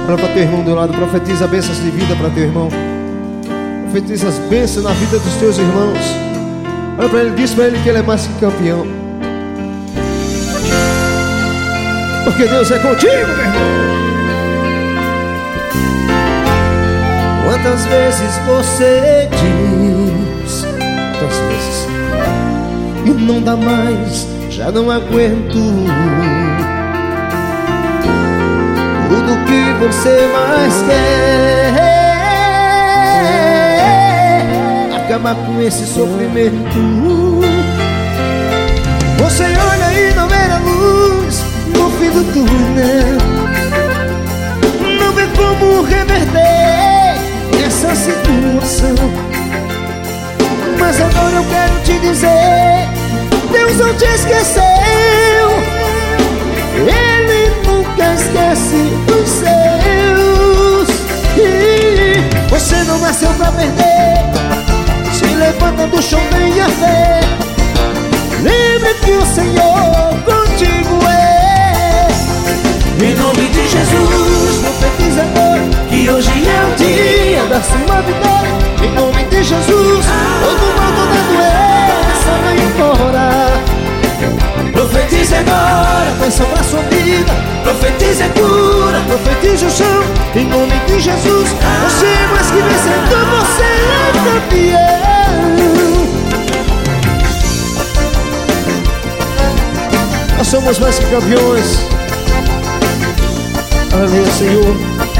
Olha para teu irmão do lado, profetiza bênçãos de vida para teu irmão. Profetiza as bênçãos na vida dos teus irmãos. Olha para ele, diz para ele que ele é mais que campeão. Porque Deus é contigo, meu irmão. Quantas vezes você diz, quantas vezes, e não dá mais, já não aguento. Tudo que você mais quer acabar com esse sofrimento. Você olha e não vê a luz no fim do túnel, não vê como reverter essa situação. Mas agora eu quero te dizer, Deus não te esqueceu. Ele nunca esquece os seus. E você não nasceu pra perder. Se levanta do chão, tenha fé. Lembre que o Senhor contigo é. Em nome de Jesus, profetiza agora que hoje é o dia da sua vitória. Em nome de Jesus, todo mal, toda doença vai embora. Profetize agora, bênção pra sua vida. Profetize a cura, profetize o chão. Em nome de Jesus, você é mais que vencedor, você é campeão. Nós somos mais que campeões. Aleluia, Senhor.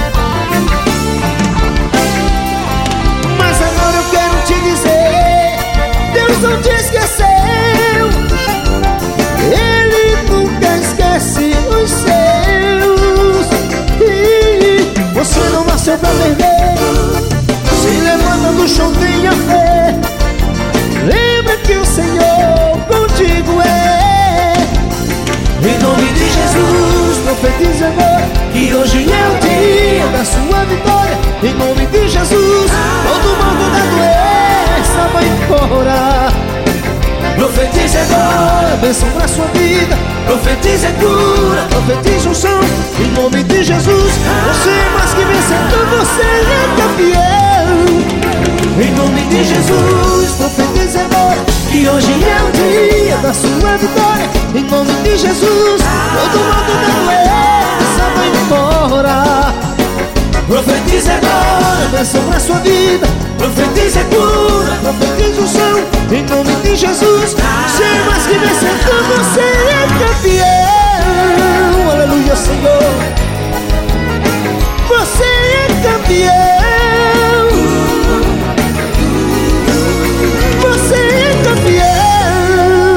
Mas agora eu quero te dizer, Deus não te esqueceu. Ele nunca esquece os seus. E você não nasceu pra perder. Se levanta do chão, tenha fé. Lembra que o Senhor contigo é. Em nome de Jesus, profetize agora que hoje é o dia da sua vitória. Em nome de Jesus, todo mal, toda doença vai embora. Profetize agora, bênção pra sua vida. Profetize a cura, profetize o som. Em nome de Jesus, você é mais que vencedor, você é campeão. Em nome de Jesus, profetize agora que hoje é o dia da sua vitória. Em nome de Jesus, todo mal, toda doença vai embora. Profetize agora, bênção pra sua vida. Profetize a cura, profetize o som. Em nome de Jesus, você é mais que vencedor, você é campeão. Aleluia, Senhor. Você é campeão.